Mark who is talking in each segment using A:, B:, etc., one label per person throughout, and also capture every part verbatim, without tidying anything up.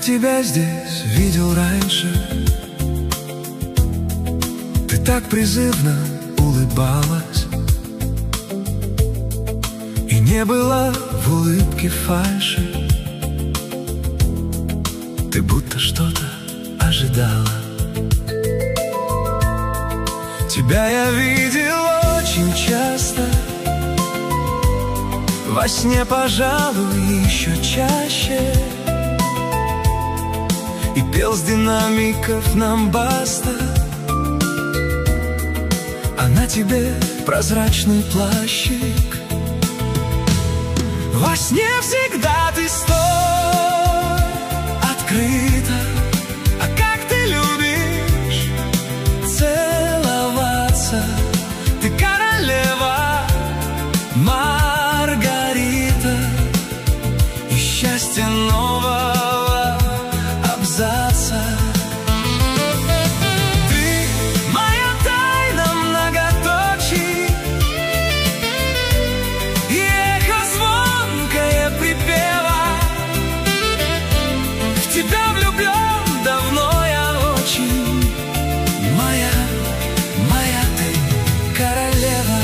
A: тебя здесь видел раньше. Ты так призывно улыбалась, и не было в улыбке фальши. Ты будто что-то ожидала. Тебя я видел очень часто, во сне, пожалуй, еще чаще, и пел с динамиков нам баста, а на тебе прозрачный плащик. Во сне всегда ты стой открыто, а как ты любишь целоваться. Ты королева Маргарита, и счастье нового абзаца. Ты моя тайна многоточий, и эхо звонкое припева. В тебя влюблен давно я очень. Моя, моя ты королева.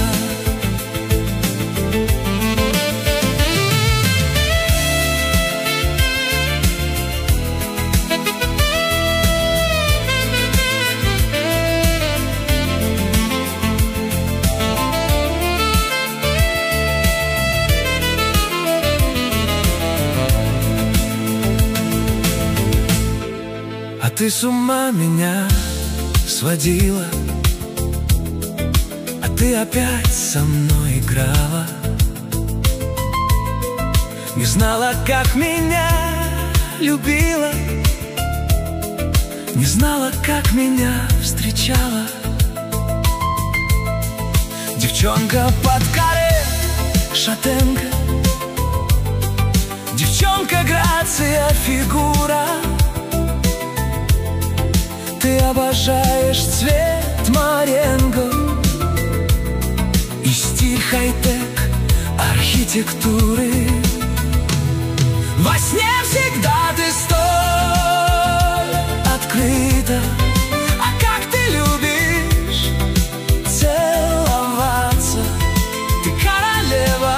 A: А ты с ума меня сводила, а ты опять со мной играла. Не знала, как меня любила, не знала, как меня встречала. Девчонка под каре, шатенка, девчонка, грация, фигура. Ты обожаешь цвет маренго и стиль хай-тек архитектуры. Во сне всегда ты столь открыта, а как ты любишь целоваться. Ты королева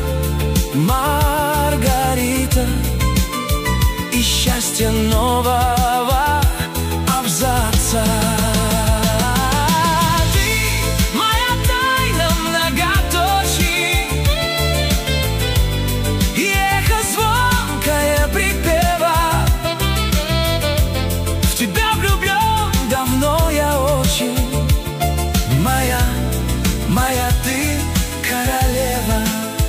A: Маргарита, и счастье нового абзаца. Ты моя тайна многоточий, и эхо звонкое припева. В тебя влюблен давно я очень. Моя, моя ты королева.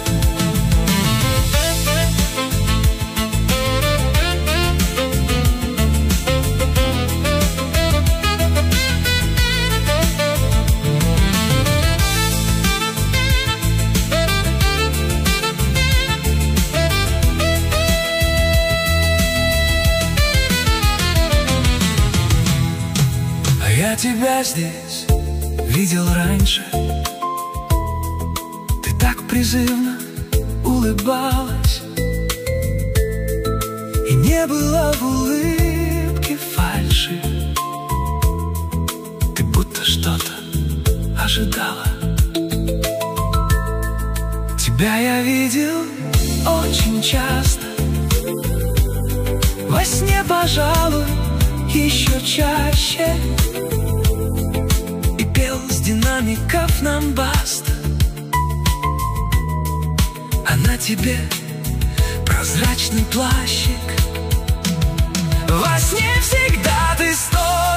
A: Я тебя здесь видел раньше. Ты так призывно улыбалась, и не было в улыбке фальши. Ты будто что-то ожидала. Тебя я видел очень часто, во сне, пожалуй, еще чаще, и пел с динамиков нам баста, а на тебе прозрачный плащик. Во сне всегда ты стой